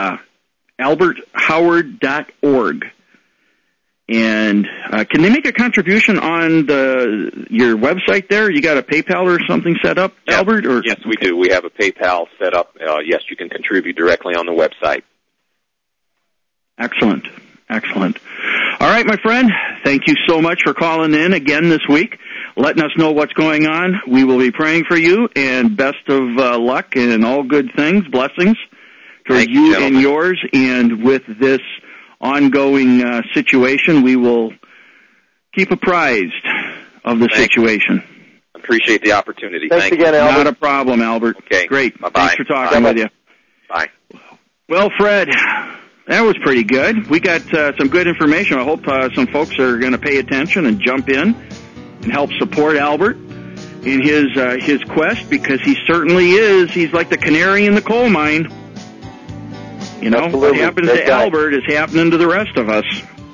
alberthoward.org. And can they make a contribution on your website there? You got a PayPal or something set up, Albert? Or? Yes, we do. We have a PayPal set up. Yes, you can contribute directly on the website. Excellent. All right, my friend, thank you so much for calling in again this week, letting us know what's going on. We will be praying for you, and best of luck and all good things, blessings for you and yours. And with this ongoing situation, we will keep apprised of the situation. Appreciate the opportunity. Thanks again, Albert. Not a problem, Albert. Okay. Great. Bye-bye. Thanks for talking with you. Bye. Well, Fred, that was pretty good. We got some good information. I hope some folks are going to pay attention and jump in and help support Albert in his quest, because he certainly is. He's like the canary in the coal mine. You know, Absolutely. What happens to Albert is happening to the rest of us.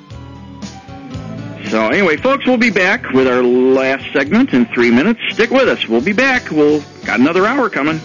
So anyway, folks, we'll be back with our last segment in 3 minutes. Stick with us. We'll be back. We'll got another hour coming.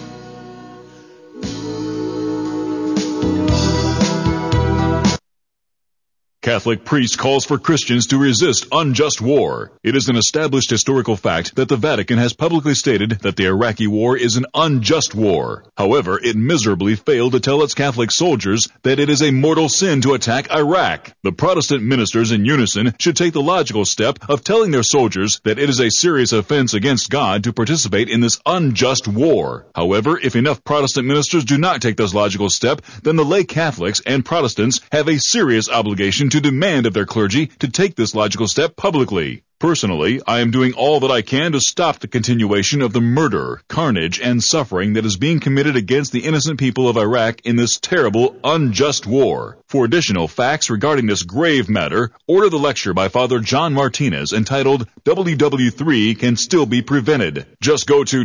Catholic priest calls for Christians to resist unjust war. It is an established historical fact that the Vatican has publicly stated that the Iraqi war is an unjust war. However, it miserably failed to tell its Catholic soldiers that it is a mortal sin to attack Iraq. The Protestant ministers in unison should take the logical step of telling their soldiers that it is a serious offense against God to participate in this unjust war. However, if enough Protestant ministers do not take this logical step, then the lay Catholics and Protestants have a serious obligation to demand of their clergy to take this logical step publicly. Personally, I am doing all that I can to stop the continuation of the murder, carnage, and suffering that is being committed against the innocent people of Iraq in this terrible, unjust war. For additional facts regarding this grave matter, order the lecture by Father John Martinez entitled WW3 Can Still Be Prevented. Just go to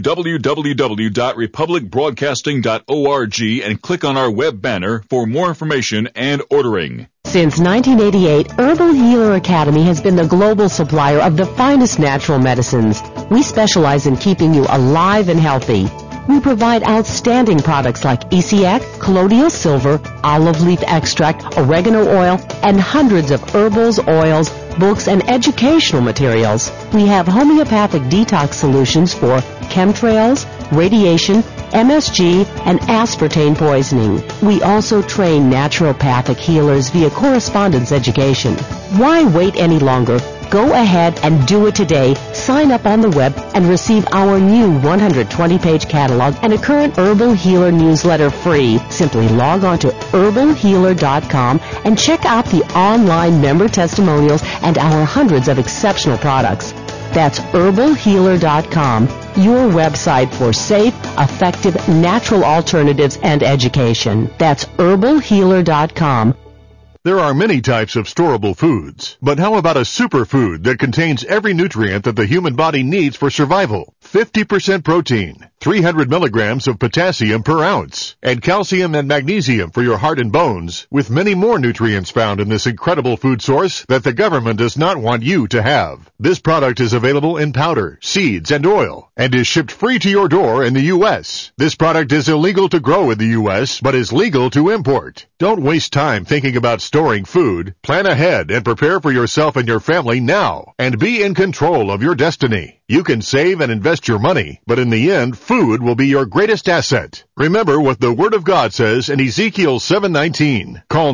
www.republicbroadcasting.org and click on our web banner for more information and ordering. Since 1988, Herbal Healer Academy has been the global supplier of the finest natural medicines. We specialize in keeping you alive and healthy. We provide outstanding products like ECX, colloidal silver, olive leaf extract, oregano oil, and hundreds of herbals, oils, books, and educational materials. We have homeopathic detox solutions for chemtrails, radiation, MSG, and aspartame poisoning. We also train naturopathic healers via correspondence education. Why wait any longer? Go ahead and do it today. Sign up on the web and receive our new 120-page catalog and a current Herbal Healer newsletter free. Simply log on to herbalhealer.com and check out the online member testimonials and our hundreds of exceptional products. That's herbalhealer.com, your website for safe, effective, natural alternatives and education. That's herbalhealer.com. There are many types of storable foods, but how about a superfood that contains every nutrient that the human body needs for survival? 50% protein, 300 milligrams of potassium per ounce, and calcium and magnesium for your heart and bones, with many more nutrients found in this incredible food source that the government does not want you to have. This product is available in powder, seeds, and oil, and is shipped free to your door in the U.S. This product is illegal to grow in the U.S., but is legal to import. Don't waste time thinking about storing food. Plan ahead and prepare for yourself and your family now, and be in control of your destiny. You can save and invest your money, but in the end, food will be your greatest asset. Remember what the Word of God says in Ezekiel 7:19. Call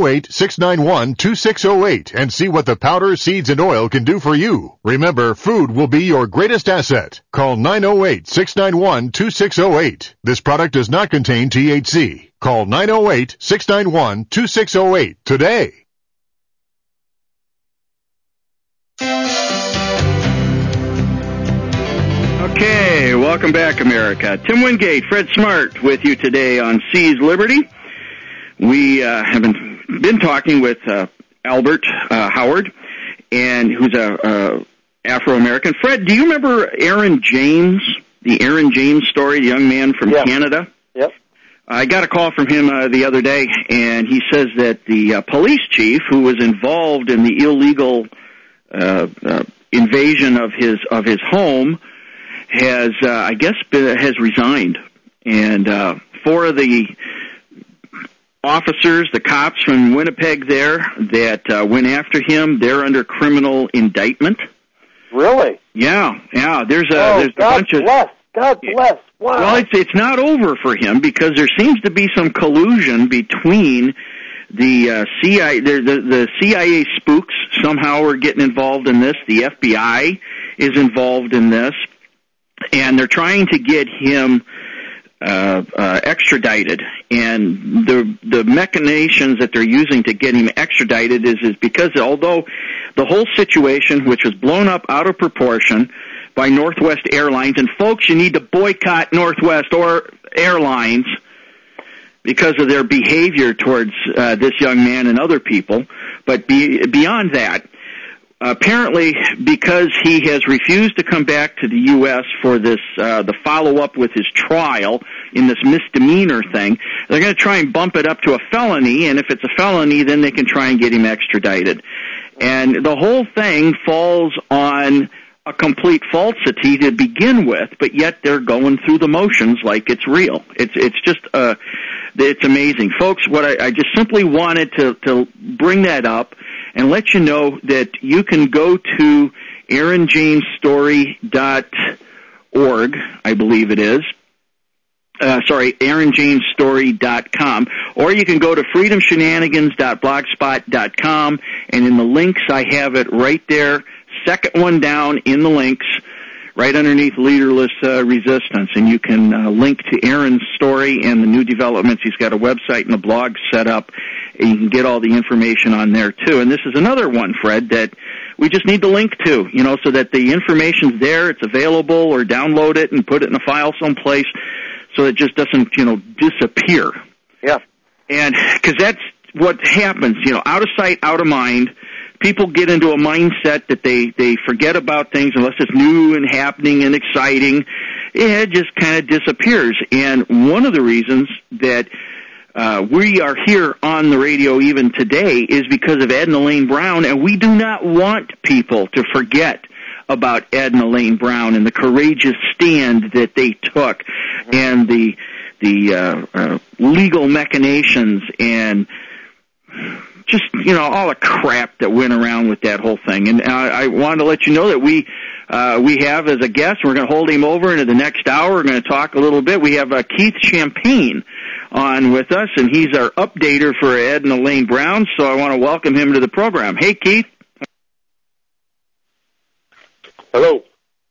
908-691-2608 and see what the powder, seeds, and oil can do for you. Remember, food will be your greatest asset. Call 908-691-2608. This product does not contain THC. Call 908-691-2608 today. Okay, welcome back, America. Tim Wingate, Fred Smart with you today on Seize Liberty. we have been talking with Albert Howard, and who's a Afro-American. Fred, do you remember Aaron James, the Aaron James story, the young man from Canada? Yep. I got a call from him the other day, and he says that the police chief who was involved in the illegal invasion of his home has, I guess, has resigned. And 4 of the officers, the cops from Winnipeg there that went after him, they're under criminal indictment. Really? Yeah. There's a bunch of... God bless. Wow. Well, it's not over for him because there seems to be some collusion between the CIA. The CIA spooks somehow are getting involved in this. The FBI is involved in this, and they're trying to get him extradited. And the machinations that they're using to get him extradited is because although the whole situation, which was blown up out of proportion by Northwest Airlines, and folks, you need to boycott Northwest Airlines because of their behavior towards this young man and other people. But beyond that, apparently because he has refused to come back to the U.S. for this the follow-up with his trial in this misdemeanor thing, they're going to try and bump it up to a felony, and if it's a felony, then they can try and get him extradited. And the whole thing falls on a complete falsity to begin with, but yet they're going through the motions like it's real. It's just it's amazing, folks. What I just simply wanted to bring that up and let you know that you can go to AaronJamesStory.org, I believe it is. AaronJamesStory.com, or you can go to freedomshenanigans.blogspot.com, and in the links I have it right there. Second one down in the links, right underneath Leaderless Resistance, and you can link to Aaron's story and the new developments. He's got a website and a blog set up, and you can get all the information on there, too. And this is another one, Fred, that we just need to link to, so that the information's there, it's available, or download it and put it in a file someplace so it just doesn't, disappear. Yeah. And because that's what happens, out of sight, out of mind. People get into a mindset that they forget about things unless it's new and happening and exciting. It just kind of disappears. And one of the reasons that we are here on the radio even today is because of Edna Lane Brown, and we do not want people to forget about Edna Lane Brown and the courageous stand that they took, and the legal machinations and just, all the crap that went around with that whole thing. And I wanted to let you know that we have as a guest, we're going to hold him over into the next hour. We're going to talk a little bit. We have Keith Champagne on with us, and he's our updater for Edna Lane Brown, so I want to welcome him to the program. Hey, Keith. Hello.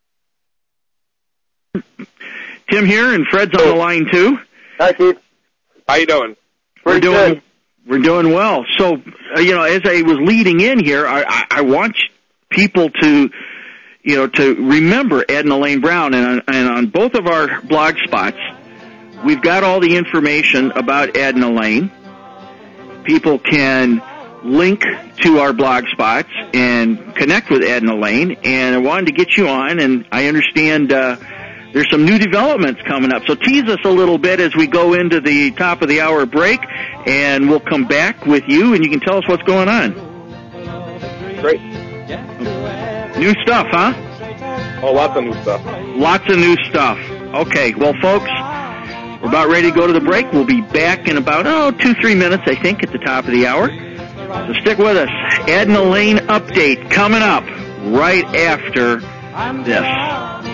Tim here, and Fred's on the line, too. Hi, Keith. How you doing? We're doing well. So, as I was leading in here, I want people to, to remember Edna Lane Brown, and on both of our blog spots, we've got all the information about Edna Lane. People can link to our blog spots and connect with Edna Lane, and I wanted to get you on, and I understand there's some new developments coming up. So tease us a little bit as we go into the top of the hour break, and we'll come back with you, and you can tell us what's going on. Great. New stuff, huh? Oh, lots of new stuff. Lots of new stuff. Okay, well, folks, we're about ready to go to the break. We'll be back in about, 2-3 minutes, I think, at the top of the hour. So stick with us. Edna Lane update coming up right after this.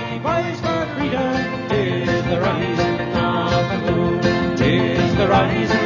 The rising